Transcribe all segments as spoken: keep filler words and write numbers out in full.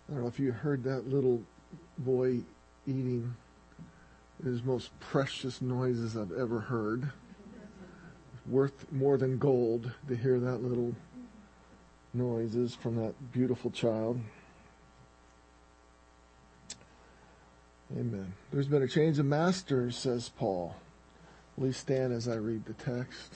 I don't know if you heard that little boy eating his most precious noises I've ever heard. Worth more than gold to hear that little noises from that beautiful child. Amen. There's been a change of masters, says Paul. Please stand as I read the text.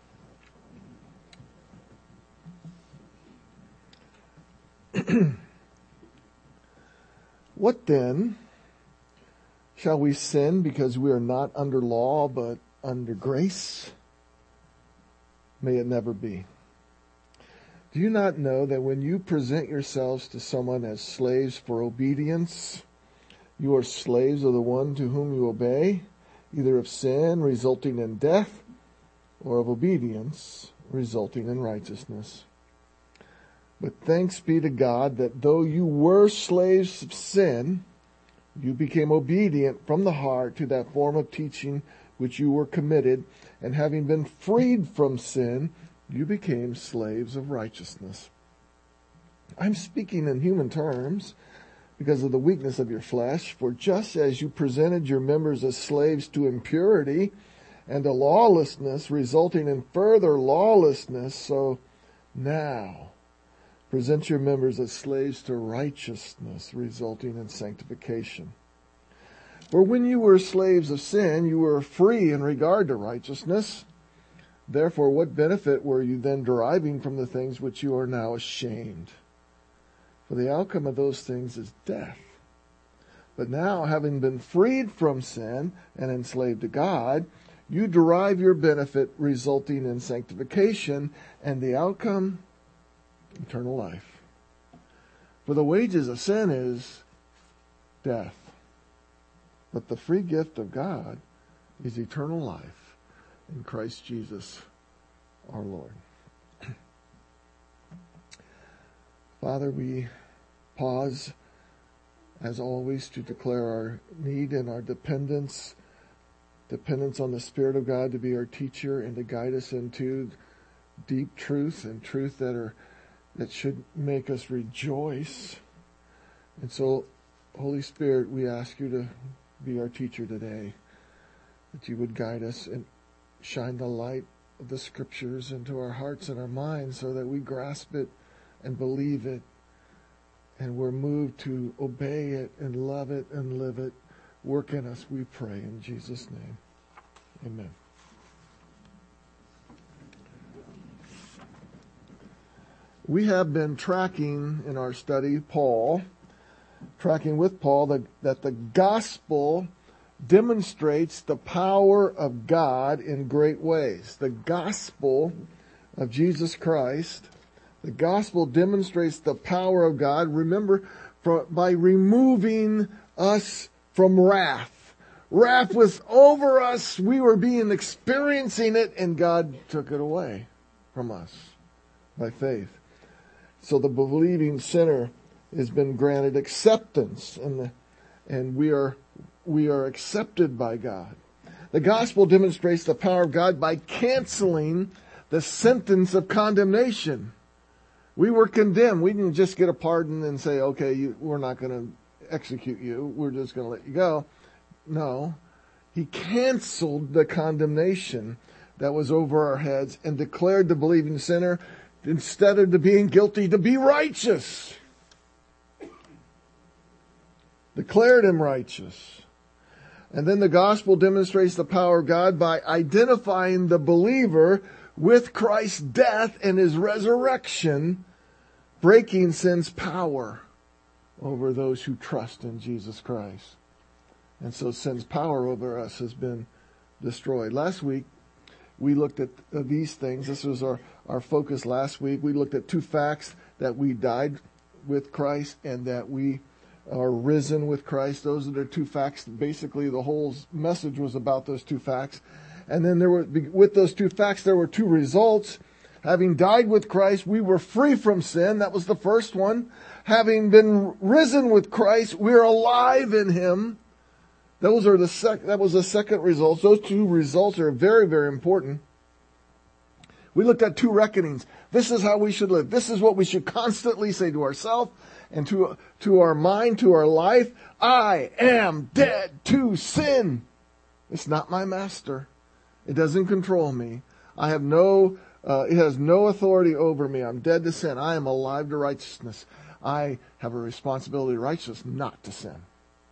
What then? Shall we sin because we are not under law but under grace? May it never be. Do you not know that when you present yourselves to someone as slaves for obedience, you are slaves of the one to whom you obey, either of sin resulting in death or of obedience resulting in righteousness? But thanks be to God that though you were slaves of sin, you became obedient from the heart to that form of teaching which you were committed, and having been freed from sin, you became slaves of righteousness. I'm speaking in human terms because of the weakness of your flesh, for just as you presented your members as slaves to impurity and to lawlessness, resulting in further lawlessness, so now present your members as slaves to righteousness, resulting in sanctification. For when you were slaves of sin, you were free in regard to righteousness. Therefore, what benefit were you then deriving from the things which you are now ashamed? For the outcome of those things is death. But now, having been freed from sin and enslaved to God, you derive your benefit resulting in sanctification, and the outcome, eternal life. For the wages of sin is death, but the free gift of God is eternal life in Christ Jesus our Lord. Father, we pause as always to declare our need and our dependence, dependence on the Spirit of God to be our teacher and to guide us into deep truth and truth that are that should make us rejoice. And so, Holy Spirit, we ask you to be our teacher today, that you would guide us and shine the light of the Scriptures into our hearts and our minds so that we grasp it and believe it, and we're moved to obey it and love it and live it. Work in us, we pray, in Jesus' name. Amen. We have been tracking in our study Paul, tracking with Paul that, that the gospel demonstrates the power of God in great ways. The gospel of Jesus Christ, the gospel demonstrates the power of God, remember, for, by removing us from wrath. Wrath was over us. We were being experiencing it, and God took it away from us by faith. So the believing sinner has been granted acceptance, and the, and we are we are accepted by God. The gospel demonstrates the power of God by canceling the sentence of condemnation. We were condemned. We didn't just get a pardon and say, okay, you, we're not going to execute you. We're just going to let you go. No. He canceled the condemnation that was over our heads and declared the believing sinner, instead of the being guilty, to be righteous. Declared him righteous. And then the gospel demonstrates the power of God by identifying the believer with Christ's death and his resurrection, breaking sin's power over those who trust in Jesus Christ. And so sin's power over us has been destroyed. Last week, we looked at these things. This was our, our focus last week. We looked at two facts: that we died with Christ and that we are risen with Christ. Those are the two facts. Basically, the whole message was about those two facts. And then there were, with those two facts, there were two results. Having died with Christ, we were free from sin. That was the first one. Having been risen with Christ, we're alive in Him. Those are the sec- that was the second result. Those two results are very, very important. We looked at two reckonings. This is how we should live. This is what we should constantly say to ourselves and to, to our mind, to our life. I am dead to sin. It's not my master. It doesn't control me. I have no, uh, it has no authority over me. I'm dead to sin. I am alive to righteousness. I have a responsibility to righteousness, not to sin.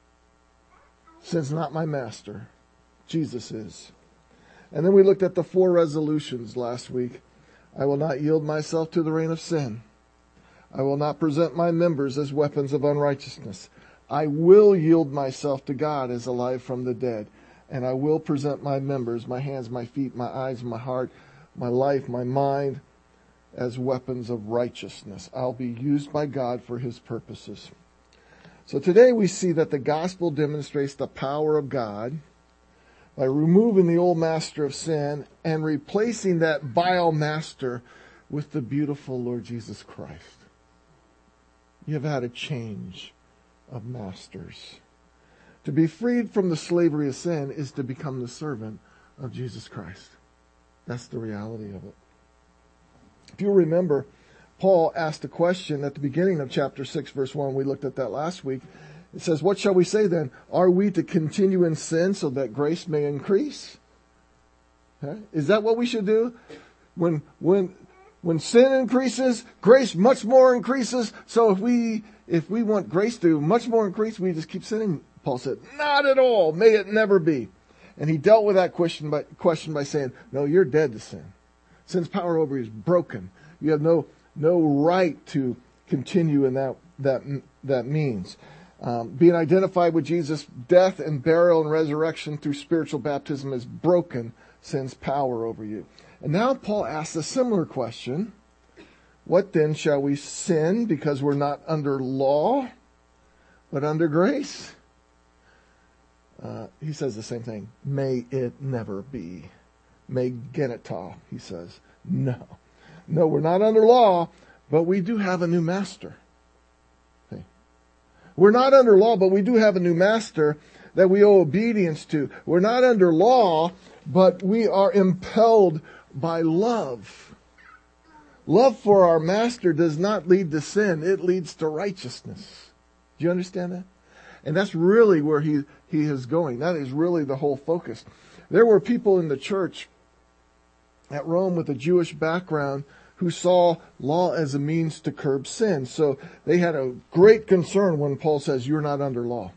Sin's not my master. Jesus is. And then we looked at the four resolutions last week. I will not yield myself to the reign of sin. I will not present my members as weapons of unrighteousness. I will yield myself to God as alive from the dead. And I will present my members, my hands, my feet, my eyes, my heart, my life, my mind, as weapons of righteousness. I'll be used by God for His purposes. So today we see that the gospel demonstrates the power of God by removing the old master of sin and replacing that vile master with the beautiful Lord Jesus Christ. You have had a change of masters. To be freed from the slavery of sin is to become the servant of Jesus Christ. That's the reality of it. If you remember, Paul asked a question at the beginning of chapter six, verse one. We looked at that last week. It says, what shall we say then? Are we to continue in sin so that grace may increase? Okay. Is that what we should do? When, when, when sin increases, grace much more increases. So if we, if we want grace to much more increase, we just keep sinning. Paul said, not at all. May it never be. And he dealt with that question by, question by saying, no, you're dead to sin. Sin's power over you is broken. You have no, no right to continue in that, that, that means. Um, being identified with Jesus' death and burial and resurrection through spiritual baptism has broken sin's power over you. And now Paul asks a similar question. What then, shall we sin because we're not under law, but under grace? Uh, he says the same thing. May it never be. May genita, he says. No. No, we're not under law, but we do have a new master. Okay. We're not under law, but we do have a new master that we owe obedience to. We're not under law, but we are impelled by love. Love for our master does not lead to sin. It leads to righteousness. Do you understand that? And that's really where he, he is going. That is really the whole focus. There were people in the church at Rome with a Jewish background who saw law as a means to curb sin. So they had a great concern when Paul says, you're not under law.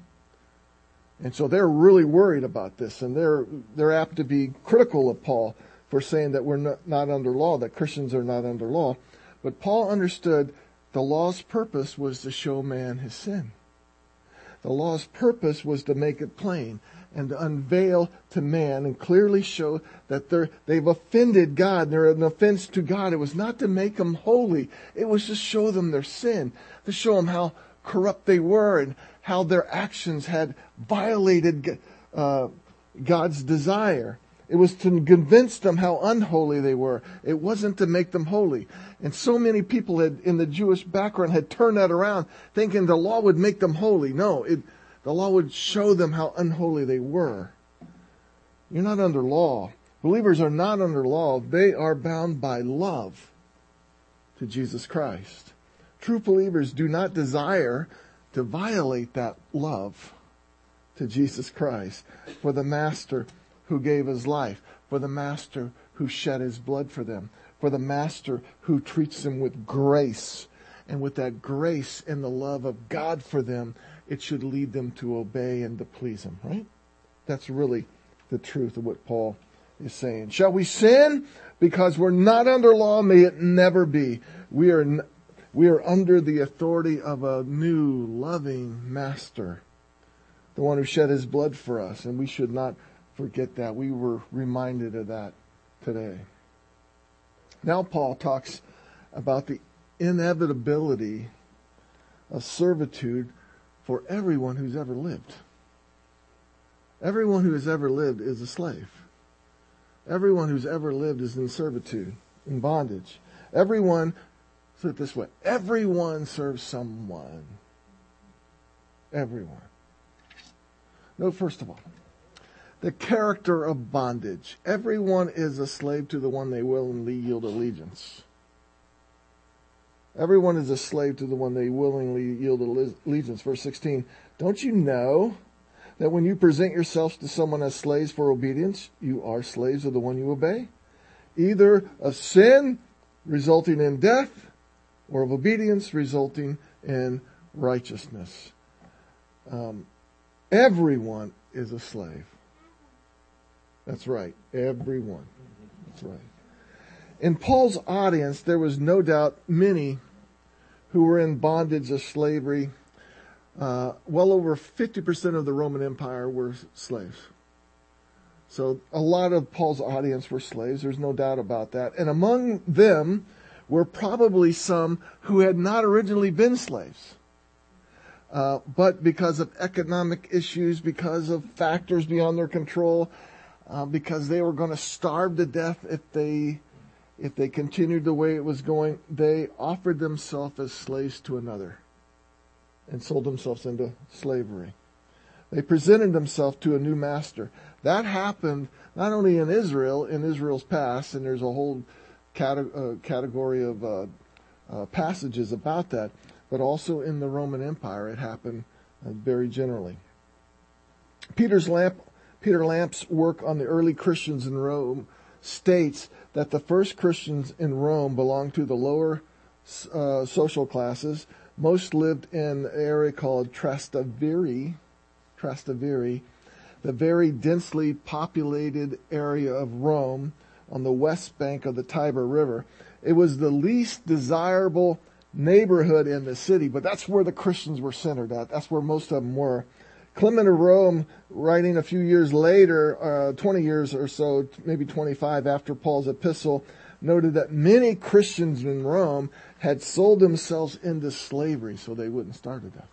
And so they're really worried about this. And they're, they're apt to be critical of Paul for saying that we're not, not under law, that Christians are not under law. But Paul understood the law's purpose was to show man his sin. The law's purpose was to make it plain and to unveil to man and clearly show that they're, they've offended God. They're an offense to God. It was not to make them holy. It was to show them their sin, to show them how corrupt they were and how their actions had violated uh, God's desire. It was to convince them how unholy they were. It wasn't to make them holy. And so many people had, in the Jewish background had turned that around, thinking the law would make them holy. No, it, the law would show them how unholy they were. You're not under law. Believers are not under law. They are bound by love to Jesus Christ. True believers do not desire to violate that love to Jesus Christ for the Master who gave his life, for the Master who shed his blood for them, for the Master who treats them with grace. And with that grace and the love of God for them, it should lead them to obey and to please him, right? That's really the truth of what Paul is saying. Shall we sin because we're not under law? May it never be. We are, n- we are under the authority of a new, loving Master, the one who shed his blood for us, and we should not forget that. We were reminded of that today. Now Paul talks about the inevitability of servitude for everyone who's ever lived. Everyone who has ever lived is a slave. Everyone who's ever lived is in servitude, in bondage. Everyone, say it this way, everyone serves someone. Everyone. Note first of all, The character of bondage. Everyone is a slave to the one they willingly yield allegiance. Everyone is a slave to the one they willingly yield allegiance. Verse sixteen, don't you know that when you present yourselves to someone as slaves for obedience, you are slaves of the one you obey? Either of sin, resulting in death, or of obedience, resulting in righteousness. Um, everyone is a slave. That's right. Everyone. That's right. In Paul's audience, there was no doubt many who were in bondage of slavery. Uh, well over fifty percent of the Roman Empire were slaves. So a lot of Paul's audience were slaves. There's no doubt about that. And among them were probably some who had not originally been slaves. Uh, but because of economic issues, because of factors beyond their control, uh, because they were going to starve to death if they if they continued the way it was going, they offered themselves as slaves to another and sold themselves into slavery. They presented themselves to a new master. That happened not only in Israel, in Israel's past, and there's a whole cate- uh, category of uh, uh, passages about that, but also in the Roman Empire it happened uh, very generally. Peter's Lamp, Peter Lamp's work on the early Christians in Rome states that the first Christians in Rome belonged to the lower uh, social classes. Most lived in an area called Trastevere, Trastevere, the very densely populated area of Rome on the west bank of the Tiber River. It was the least desirable neighborhood in the city, but that's where the Christians were centered at. That's where most of them were. Clement of Rome, writing a few years later, uh, twenty years or so, maybe twenty-five after Paul's epistle, noted that many Christians in Rome had sold themselves into slavery so they wouldn't starve to death.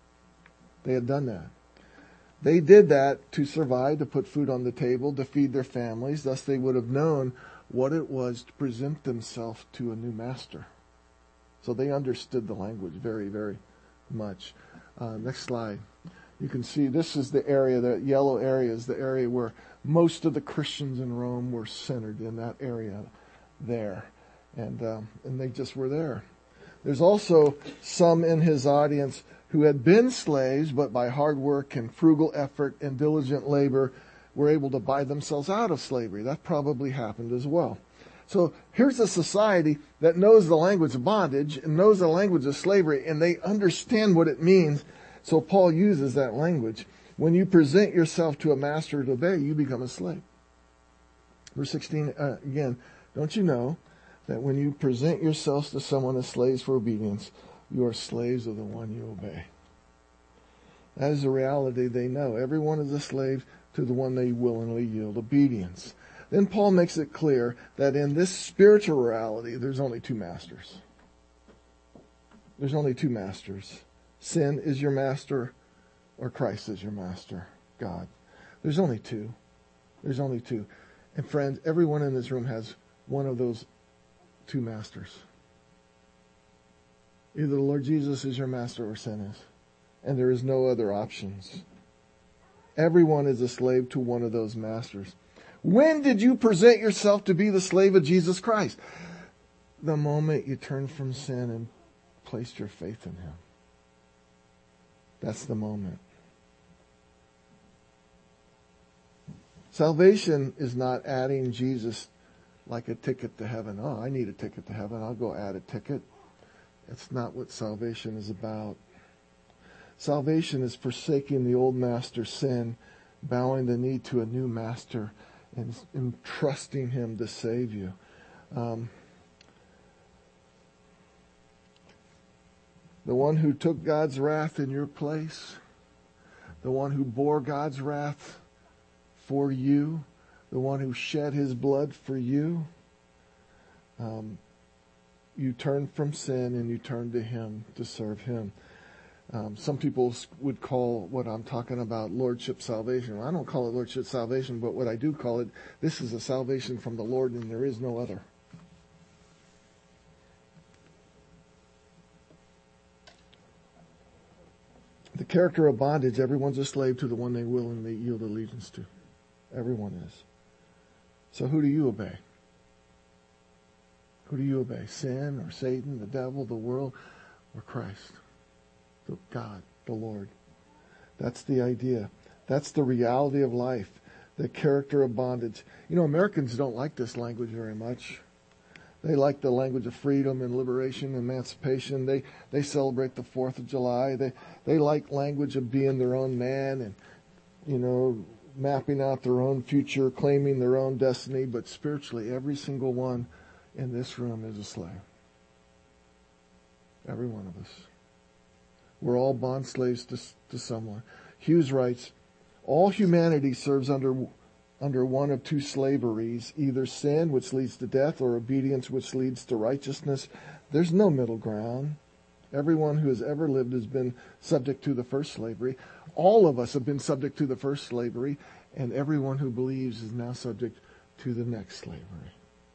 They had done that. They did that to survive, to put food on the table, to feed their families. Thus they would have known what it was to present themselves to a new master. So they understood the language very, very much. Uh, next slide. You can see this is the area, the yellow area is the area where most of the Christians in Rome were centered in that area there. And, um, and they just were there. There's also some in his audience who had been slaves, but by hard work and frugal effort and diligent labor were able to buy themselves out of slavery. That probably happened as well. So here's a society that knows the language of bondage and knows the language of slavery, and they understand what it means. So Paul uses that language. When you present yourself to a master to obey, you become a slave. Verse sixteen, uh, again, don't you know that when you present yourselves to someone as slaves for obedience, you are slaves of the one you obey? That is the reality they know. Everyone is a slave to the one they willingly yield obedience. Then Paul makes it clear that in this spiritual reality, there's only two masters. There's only two masters. Sin is your master, or Christ is your master, God. There's only two. There's only two. And friends, everyone in this room has one of those two masters. Either the Lord Jesus is your master or sin is. And there is no other options. Everyone is a slave to one of those masters. When did you present yourself to be the slave of Jesus Christ? The moment you turned from sin and placed your faith in Him. That's the moment. Salvation is not adding Jesus like a ticket to heaven. Oh, I need a ticket to heaven. I'll go add a ticket. That's not what salvation is about. Salvation is forsaking the old master sin, bowing the knee to a new master, and, and trusting Him to save you. Um, the one who took God's wrath in your place, the one who bore God's wrath for you, the one who shed His blood for you. Um, you turn from sin and you turn to Him to serve Him. Um, some people would call what I'm talking about lordship salvation. Well, I don't call it lordship salvation, but what I do call it, this is a salvation from the Lord and there is no other. The character of bondage, everyone's a slave to the one they willingly yield allegiance to. Everyone is. So who do you obey? Who do you obey? Sin or Satan, the devil, the world, or Christ? The God, the Lord. That's the idea. That's the reality of life. The character of bondage. You know, Americans don't like this language very much. They like the language of freedom and liberation, emancipation. They they celebrate the fourth of July. They they like language of being their own man and, you know, mapping out their own future, claiming their own destiny. But spiritually, every single one in this room is a slave. Every one of us. We're all bond slaves to, to someone. Hughes writes, all humanity serves under under one of two slaveries, either sin, which leads to death, or obedience, which leads to righteousness. There's no middle ground. Everyone who has ever lived has been subject to the first slavery. All of us have been subject to the first slavery, and everyone who believes is now subject to the next slavery.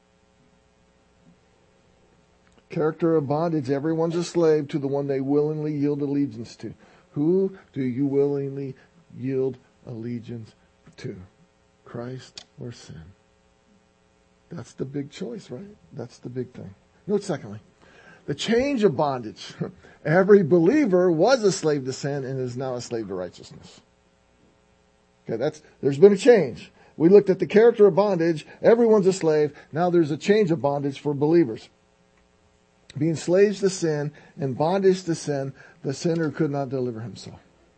Character of bondage. Everyone's a slave to the one they willingly yield allegiance to. Who do you willingly yield allegiance to? Christ or sin? That's the big choice, right? That's the big thing. Note secondly, the change of bondage. Every believer was a slave to sin and is now a slave to righteousness. Okay, that's, there's been a change. We looked at the character of bondage. Everyone's a slave. Now there's a change of bondage for believers. Being slaves to sin and bondage to sin, the sinner could not deliver himself.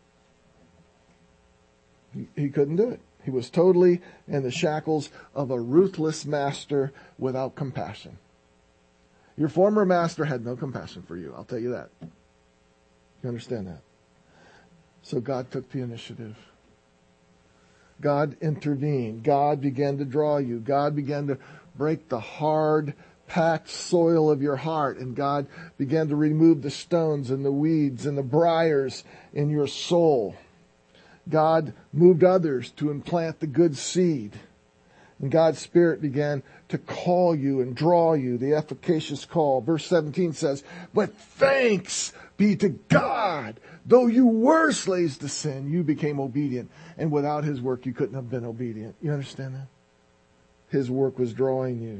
He, he couldn't do it. He was totally in the shackles of a ruthless master without compassion. Your former master had no compassion for you, I'll tell you that. You understand that? So God took the initiative. God intervened. God began to draw you. God began to break the hard, packed soil of your heart. And God began to remove the stones and the weeds and the briars in your soul. God moved others to implant the good seed. And God's Spirit began to call you and draw you, the efficacious call. Verse seventeen says, but thanks be to God, though you were slaves to sin, you became obedient. And without His work, you couldn't have been obedient. You understand that? His work was drawing you.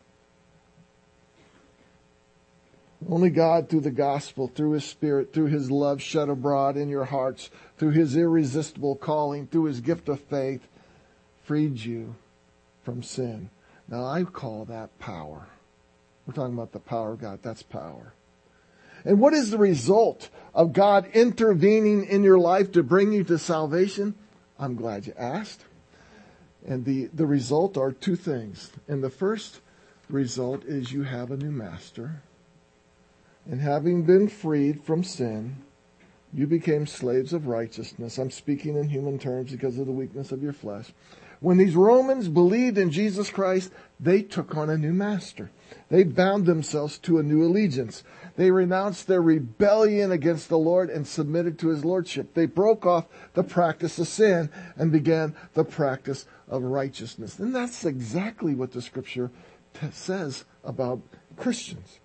Only God, through the gospel, through His Spirit, through His love shed abroad in your hearts, through His irresistible calling, through His gift of faith, freed you from sin. Now, I call that power. We're talking about the power of God. That's power. And what is the result of God intervening in your life to bring you to salvation? I'm glad you asked. And the, the result are two things. And the first result is you have a new master. And having been freed from sin, you became slaves of righteousness. I'm speaking in human terms because of the weakness of your flesh. When these Romans believed in Jesus Christ, they took on a new master. They bound themselves to a new allegiance. They renounced their rebellion against the Lord and submitted to His lordship. They broke off the practice of sin and began the practice of righteousness. And that's exactly what the Scripture t- says about Christians.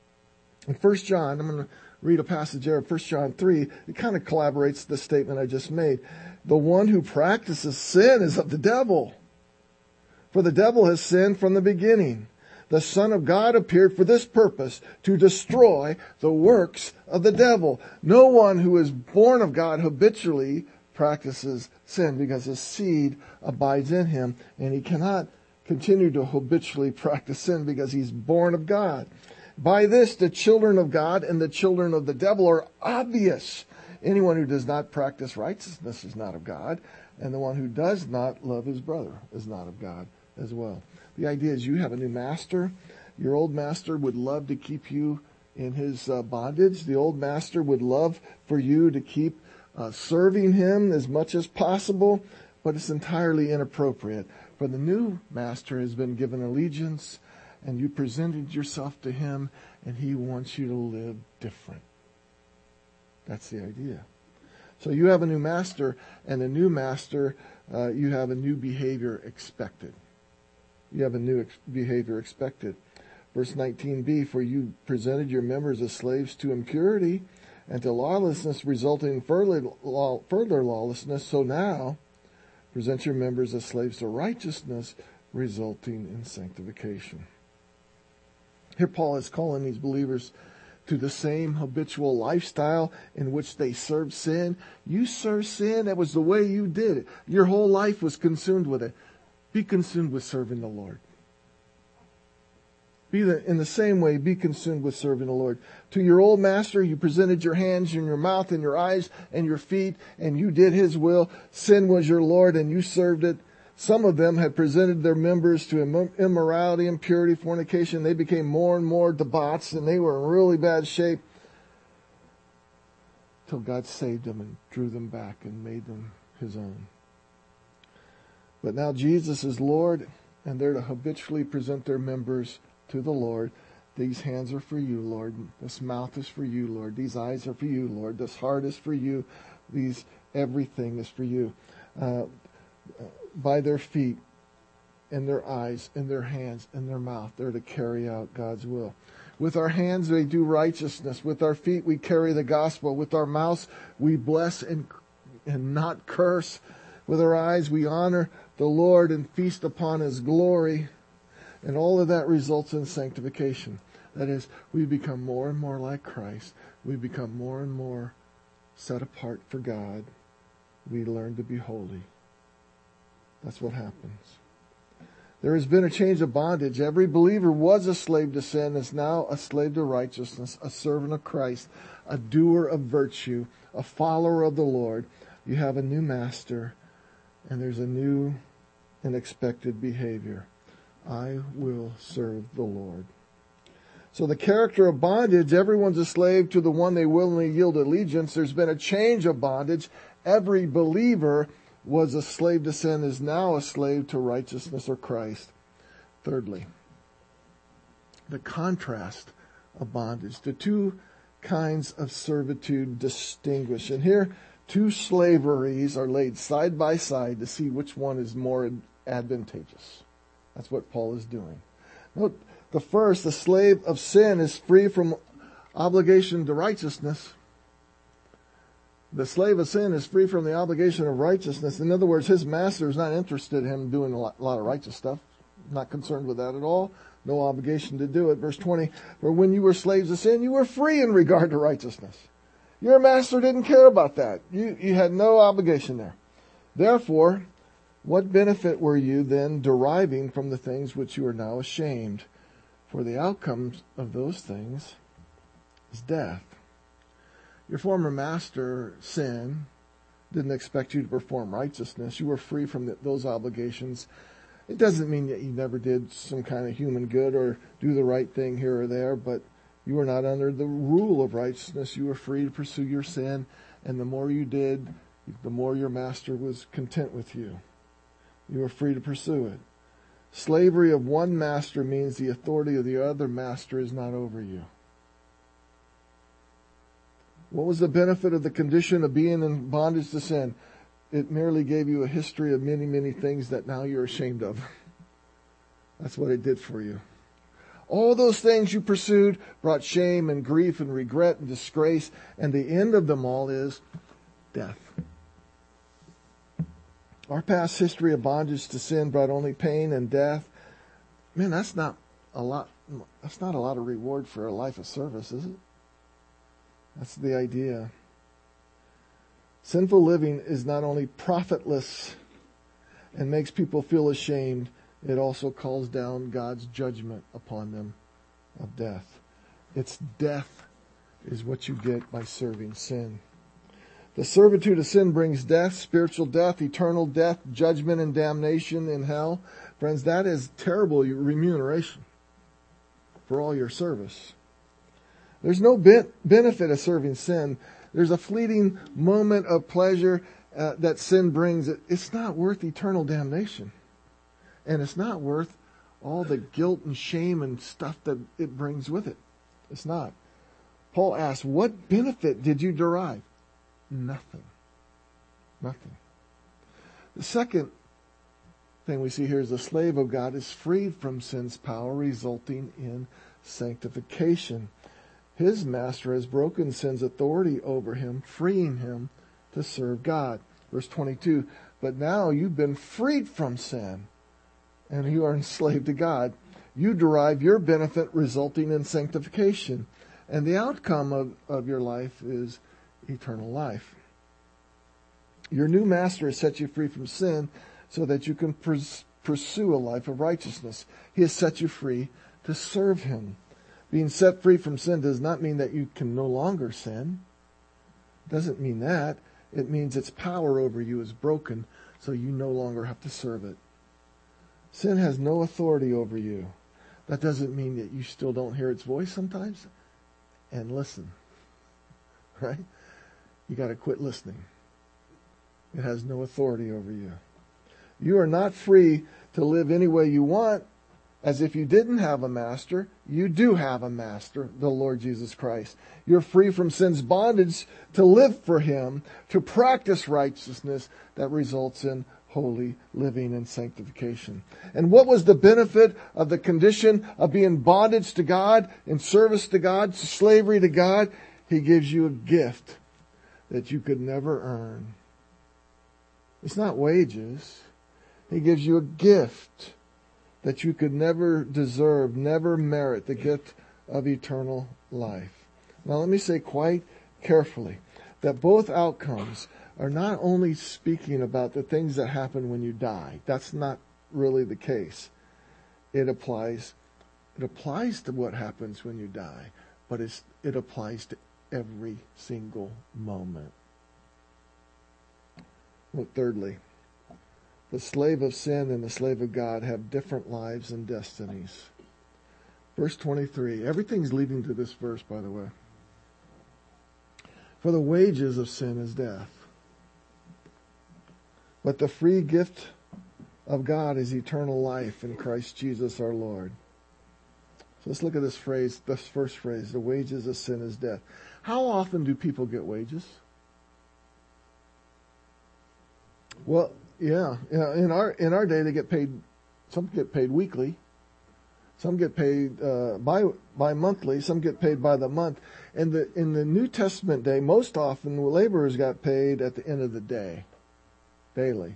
In First John, I'm going to read a passage there, First John three. It kind of collaborates the statement I just made. The one who practices sin is of the devil. For the devil has sinned from the beginning. The Son of God appeared for this purpose, to destroy the works of the devil. No one who is born of God habitually practices sin because his seed abides in him, and he cannot continue to habitually practice sin because he's born of God. By this, the children of God and the children of the devil are obvious. Anyone who does not practice righteousness is not of God, and the one who does not love his brother is not of God as well. The idea is you have a new master. Your old master would love to keep you in his uh, bondage. The old master would love for you to keep uh, serving him as much as possible, but it's entirely inappropriate. For the new master has been given allegiance, and you presented yourself to him, and he wants you to live different. That's the idea. So you have a new master, and a new master, uh, you have a new behavior expected. You have a new ex- behavior expected. Verse nineteen b, for you presented your members as slaves to impurity and to lawlessness, resulting in further, law, further lawlessness. So now Present your members as slaves to righteousness, resulting in sanctification. Here Paul is calling these believers to the same habitual lifestyle in which they served sin. You served sin. That was the way you did it. Your whole life was consumed with it. Be consumed with serving the Lord. Be the, in the same way, be consumed with serving the Lord. To your old master, you presented your hands and your mouth and your eyes and your feet, and you did his will. Sin was your Lord, and you served it. Some of them had presented their members to immorality, impurity, fornication. They became more and more debauched, and they were in really bad shape till God saved them and drew them back and made them his own. But now Jesus is Lord, and they're to habitually present their members to the Lord. These hands are for you, Lord. This mouth is for you, Lord. These eyes are for you, Lord. This heart is for you. These everything is for you. Uh, by their feet, in their eyes, in their hands, in their mouth, they're to carry out God's will. With our hands, we do righteousness. With our feet, we carry the gospel. With our mouths, we bless and and not curse. With our eyes, we honor the Lord and feast upon his glory. And all of that results in sanctification. That is, we become more and more like Christ. We become more and more set apart for God. We learn to be holy. That's what happens. There has been a change of bondage. Every believer was a slave to sin, is now a slave to righteousness, a servant of Christ, a doer of virtue, a follower of the Lord. You have a new master, and there's a new and expected behavior. I will serve the Lord. So the character of bondage, everyone's a slave to the one they willingly yield allegiance. There's been a change of bondage. Every believer was a slave to sin, is now a slave to righteousness or Christ. Thirdly, the contrast of bondage. The two kinds of servitude distinguish. And here, two slaveries are laid side by side to see which one is more advantageous. That's what Paul is doing. Note, the first, the slave of sin, is free from obligation to righteousness. The slave of sin is free from the obligation of righteousness. In other words, his master is not interested in him doing a lot, a lot of righteous stuff. Not concerned with that at all. No obligation to do it. Verse twenty, for when you were slaves of sin, you were free in regard to righteousness. Your master didn't care about that. You, you had no obligation there. Therefore, what benefit were you then deriving from the things which you are now ashamed? For the outcome of those things is death. Your former master, sin, didn't expect you to perform righteousness. You were free from the, those obligations. It doesn't mean that you never did some kind of human good or do the right thing here or there, but you were not under the rule of righteousness. You were free to pursue your sin, and the more you did, the more your master was content with you. You were free to pursue it. Slavery of one master means the authority of the other master is not over you. What was the benefit of the condition of being in bondage to sin? It merely gave you a history of many, many things that now you're ashamed of. That's what it did for you. All those things you pursued brought shame and grief and regret and disgrace, and the end of them all is death. Our past history of bondage to sin brought only pain and death. Man, that's not a lot. That's not a lot of reward for a life of service, is it? That's the idea. Sinful living is not only profitless and makes people feel ashamed, it also calls down God's judgment upon them of death. It's death is what you get by serving sin. The servitude of sin brings death, spiritual death, eternal death, judgment and damnation in hell. Friends, that is terrible remuneration for all your service. There's no benefit of serving sin. There's a fleeting moment of pleasure uh, that sin brings. It's not worth eternal damnation. And it's not worth all the guilt and shame and stuff that it brings with it. It's not. Paul asks, what benefit did you derive? Nothing. Nothing. The second thing we see here is the slave of God is freed from sin's power, resulting in sanctification. His master has broken sin's authority over him, freeing him to serve God. Verse twenty-two, but now you've been freed from sin and you are enslaved to God. You derive your benefit resulting in sanctification. And the outcome of, of your life is eternal life. Your new master has set you free from sin so that you can pers- pursue a life of righteousness. He has set you free to serve him. Being set free from sin does not mean that you can no longer sin. It doesn't mean that. It means its power over you is broken, so you no longer have to serve it. Sin has no authority over you. That doesn't mean that you still don't hear its voice sometimes and listen. Right? You got to quit listening. It has no authority over you. You are not free to live any way you want as if you didn't have a master. You do have a master, the Lord Jesus Christ. You're free from sin's bondage to live for him, to practice righteousness that results in holy living and sanctification. And what was the benefit of the condition of being bondage to God, in service to God, slavery to God? He gives you a gift that you could never earn. It's not wages. He gives you a gift that you could never deserve, never merit, the gift of eternal life. Now let me say quite carefully that both outcomes are not only speaking about the things that happen when you die. That's not really the case. It applies, it applies to what happens when you die, but it's, it applies to every single moment. Look, thirdly, the slave of sin and the slave of God have different lives and destinies. Verse twenty-three. Everything's leading to this verse, by the way. For the wages of sin is death, but the free gift of God is eternal life in Christ Jesus our Lord. So let's look at this phrase, this first phrase, the wages of sin is death. How often do people get wages? Well, yeah, yeah. In our in our day, they get paid. Some get paid weekly. Some get paid uh, by by monthly. Some get paid by the month. And the in the New Testament day, most often the laborers got paid at the end of the day, daily.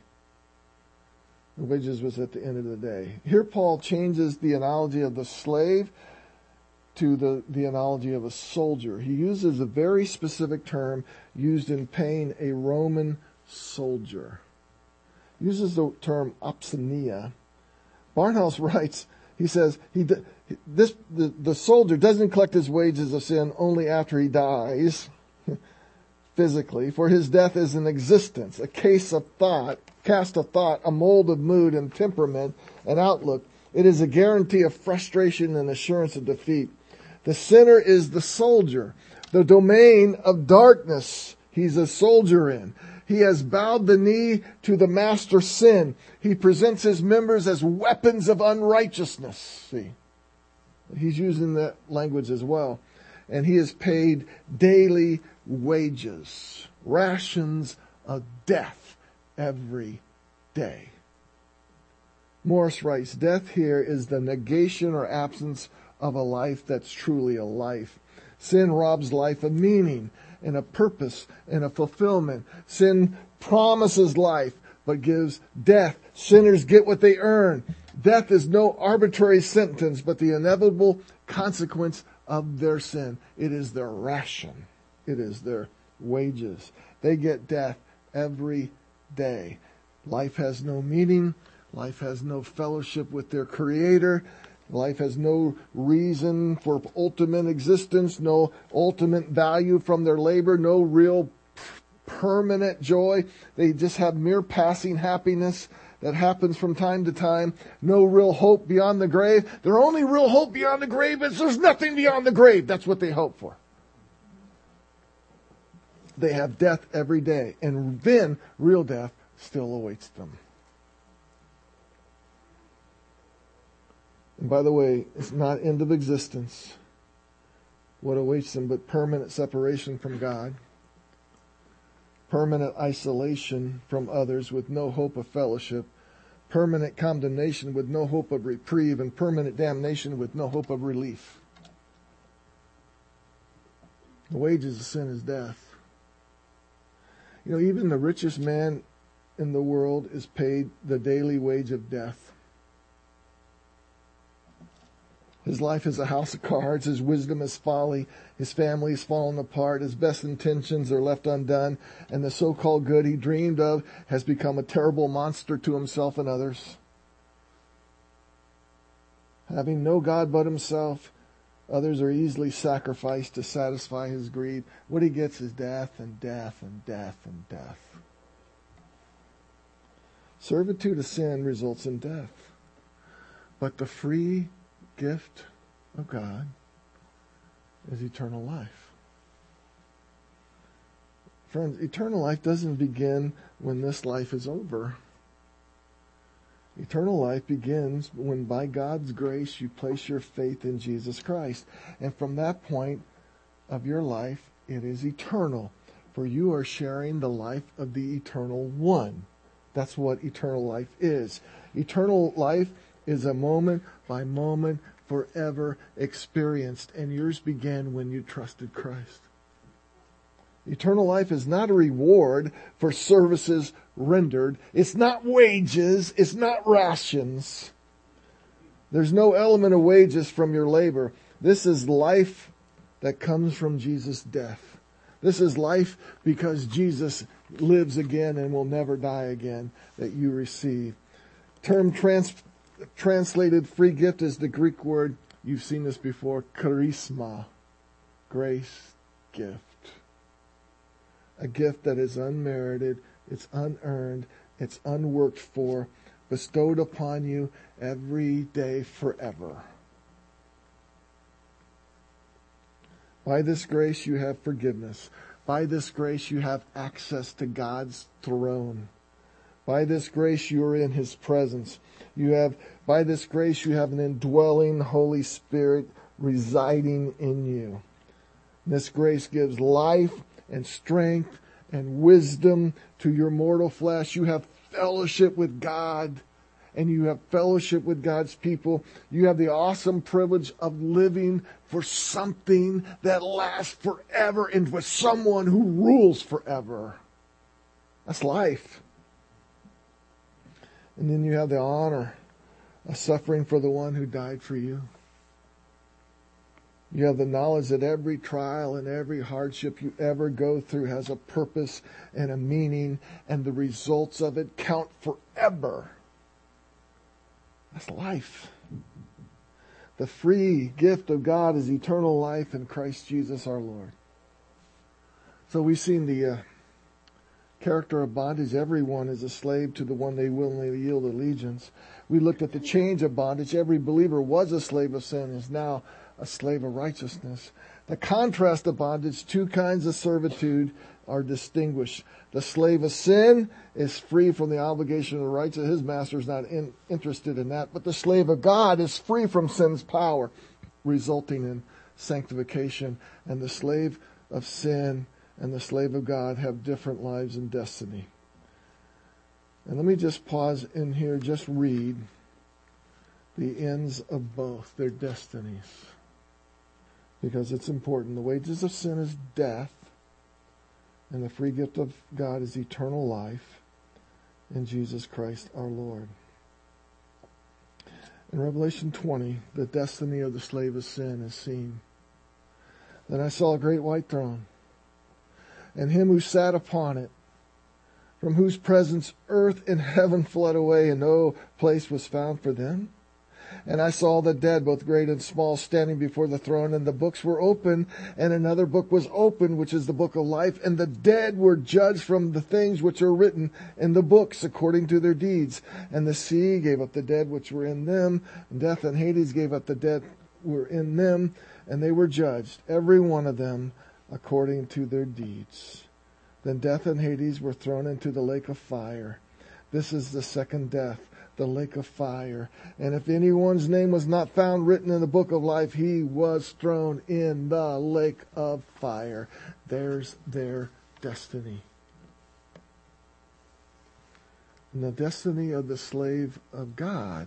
The wages was at the end of the day. Here, Paul changes the analogy of the slave to the the analogy of a soldier. He uses a very specific term used in paying a Roman soldier. Uses the term opsonia. Barnhouse writes, he says, he this the, the soldier doesn't collect his wages of sin only after he dies physically, for his death is an existence, a case of thought, cast of thought, a mold of mood and temperament and outlook. It is a guarantee of frustration and assurance of defeat. The sinner is the soldier, the domain of darkness he's a soldier in. He has bowed the knee to the master sin. He presents his members as weapons of unrighteousness. See, he's using that language as well. And he is paid daily wages, rations of death every day. Morris writes, death here is the negation or absence of a life that's truly a life. Sin robs life of meaning and a purpose and a fulfillment. Sin promises life, but gives death. Sinners get what they earn. Death is no arbitrary sentence, but the inevitable consequence of their sin. It is their ration. It is their wages. They get death every day. Life has no meaning. Life has no fellowship with their Creator. Life has no reason for ultimate existence, no ultimate value from their labor, no real permanent joy. They just have mere passing happiness that happens from time to time. No real hope beyond the grave. Their only real hope beyond the grave is there's nothing beyond the grave. That's what they hope for. They have death every day, and then real death still awaits them. And by the way, it's not end of existence. What awaits them but permanent separation from God, permanent isolation from others with no hope of fellowship, permanent condemnation with no hope of reprieve, and permanent damnation with no hope of relief. The wages of sin is death. You know, even the richest man in the world is paid the daily wage of death. His life is a house of cards. His wisdom is folly. His family is fallen apart. His best intentions are left undone. And the so-called good he dreamed of has become a terrible monster to himself and others. Having no God but himself, others are easily sacrificed to satisfy his greed. What he gets is death and death and death and death. Servitude to sin results in death. But the free gift of God is eternal life. Friends, eternal life doesn't begin when this life is over. Eternal life begins when by God's grace you place your faith in Jesus Christ. And from that point of your life, it is eternal. For you are sharing the life of the eternal one. That's what eternal life is. Eternal life is a moment by moment, forever experienced. And yours began when you trusted Christ. Eternal life is not a reward for services rendered. It's not wages. It's not rations. There's no element of wages from your labor. This is life that comes from Jesus' death. This is life because Jesus lives again and will never die again that you receive. Term trans, translated free gift is the Greek word, you've seen this before, charisma, grace, gift. A gift that is unmerited, it's unearned, it's unworked for, bestowed upon you every day forever. By this grace you have forgiveness. By this grace you have access to God's throne. By this grace you are in His presence. You have, by this grace you have an indwelling Holy Spirit residing in you. This grace gives life and strength and wisdom to your mortal flesh. You have fellowship with God, and you have fellowship with God's people. You have the awesome privilege of living for something that lasts forever and with someone who rules forever. That's life. And then you have the honor of suffering for the one who died for you. You have the knowledge that every trial and every hardship you ever go through has a purpose and a meaning, and the results of it count forever. That's life. The free gift of God is eternal life in Christ Jesus our Lord. So we've seen the uh, character of bondage. Everyone is a slave to the one they willingly yield allegiance. We looked at the change of bondage. Every believer was a slave of sin and is now a slave of righteousness. The contrast of bondage, two kinds of servitude are distinguished. The slave of sin is free from the obligation of the rights of his master, is not in, interested in that. But the slave of God is free from sin's power, resulting in sanctification. And the slave of sin and the slave of God have different lives and destiny. And let me just pause in here, just read the ends of both, their destinies. Because it's important. The wages of sin is death, and the free gift of God is eternal life in Jesus Christ our Lord. In Revelation twenty, the destiny of the slave of sin is seen. Then I saw a great white throne, and him who sat upon it, from whose presence earth and heaven fled away, and no place was found for them. And I saw the dead, both great and small, standing before the throne, and the books were open, and another book was opened, which is the book of life. And the dead were judged from the things which are written in the books according to their deeds. And the sea gave up the dead which were in them, and death and Hades gave up the dead were in them, and they were judged, every one of them, according to their deeds. Then death and Hades were thrown into the lake of fire. This is the second death, the lake of fire. And if anyone's name was not found written in the book of life, he was thrown in the lake of fire. There's their destiny. And the destiny of the slave of God.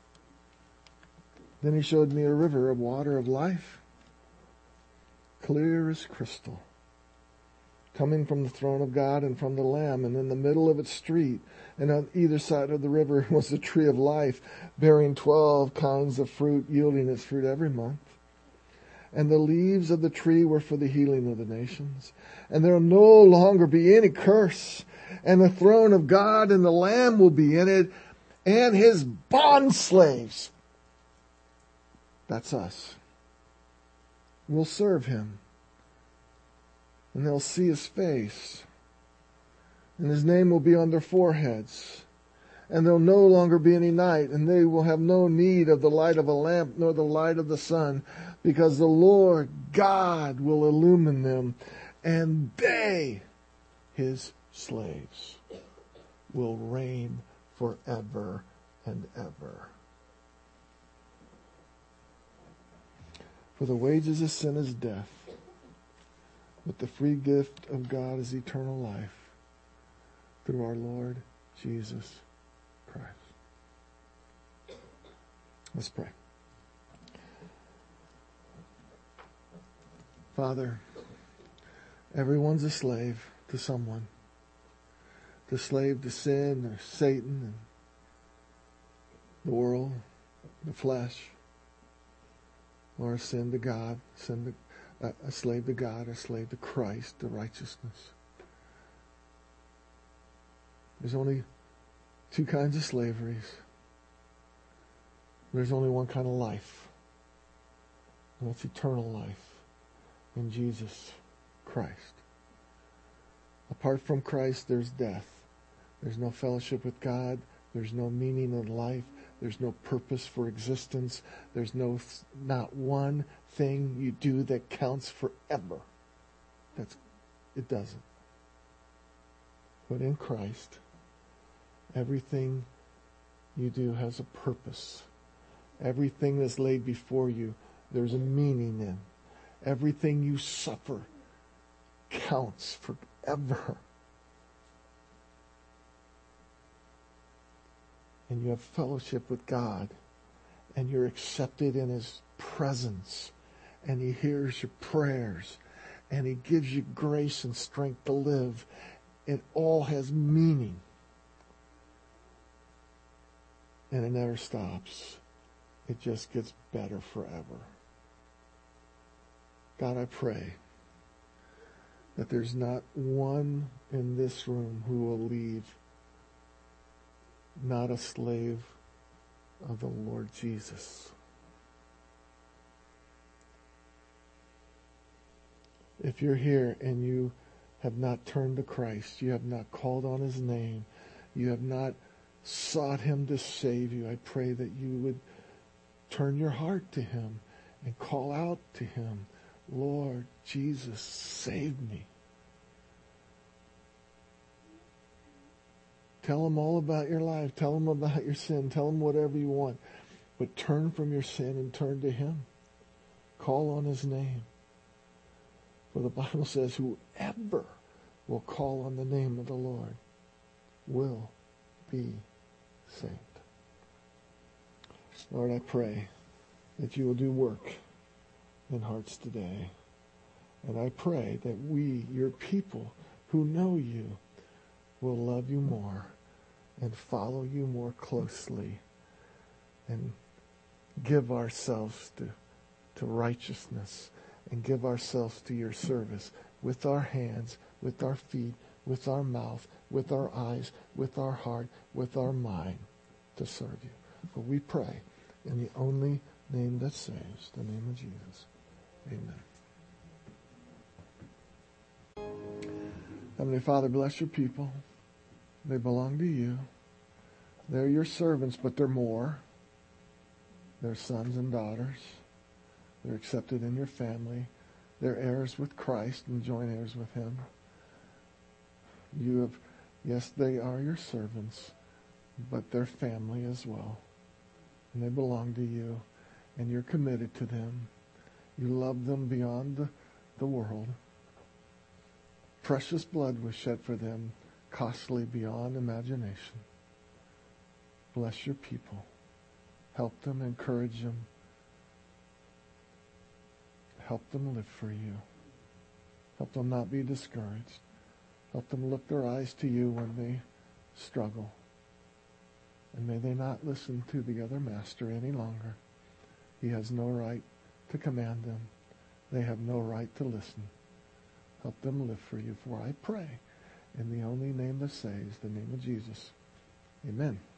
Then he showed me a river of water of life, clear as crystal, coming from the throne of God and from the Lamb. And in the middle of its street and on either side of the river was the tree of life, bearing twelve kinds of fruit, yielding its fruit every month. And the leaves of the tree were for the healing of the nations. And there will no longer be any curse. And the throne of God and the Lamb will be in it, and his bond slaves, that's us, will serve him. And they'll see his face. And his name will be on their foreheads. And there'll no longer be any night, and they will have no need of the light of a lamp nor the light of the sun, because the Lord God will illumine them, and they, his slaves, will reign forever and ever. For the wages of sin is death, but the free gift of God is eternal life through our Lord Jesus Christ. Let's pray. Father, everyone's a slave to someone. The slave to sin or Satan and the world, the flesh, or a sin to God, sin to, uh, a slave to God, a slave to Christ, to righteousness. There's only two kinds of slaveries. There's only one kind of life, and that's eternal life in Jesus Christ. Apart from Christ, there's death. There's no fellowship with God. There's no meaning in life. There's no purpose for existence. There's no, not one thing you do that counts forever. That's, it doesn't. But in Christ, everything you do has a purpose. Everything that's laid before you, there's a meaning in. Everything you suffer counts forever. And you have fellowship with God, and you're accepted in his presence, and he hears your prayers, and he gives you grace and strength to live. It all has meaning, and it never stops. It just gets better forever. God, I pray that there's not one in this room who will leave not a slave of the Lord Jesus. If you're here and you have not turned to Christ, you have not called on his name, you have not sought him to save you, I pray that you would turn your heart to him and call out to him, Lord Jesus, save me. Tell him all about your life. Tell him about your sin. Tell him whatever you want. But turn from your sin and turn to him. Call on his name. For the Bible says, whoever will call on the name of the Lord will be saved. Lord, I pray that you will do work in hearts today. And I pray that we, your people who know you, will love you more and follow you more closely and give ourselves to, to righteousness and give ourselves to your service with our hands, with our feet, with our mouth, with our eyes, with our heart, with our mind to serve you. For we pray in the only name that saves, the name of Jesus. Amen. Heavenly Father, bless your people. They belong to you. They're your servants, but they're more. They're sons and daughters. They're accepted in your family. They're heirs with Christ and joint heirs with him. You have, yes, they are your servants, but they're family as well. And they belong to you, and you're committed to them. You love them beyond the, the world. Precious blood was shed for them, costly beyond imagination. Bless your people. Help them, encourage them. Help them live for you. Help them not be discouraged. Help them look their eyes to you when they struggle. And may they not listen to the other master any longer. He has no right to command them. They have no right to listen. Help them live for you. For I pray in the only name that saves, the name of Jesus. Amen.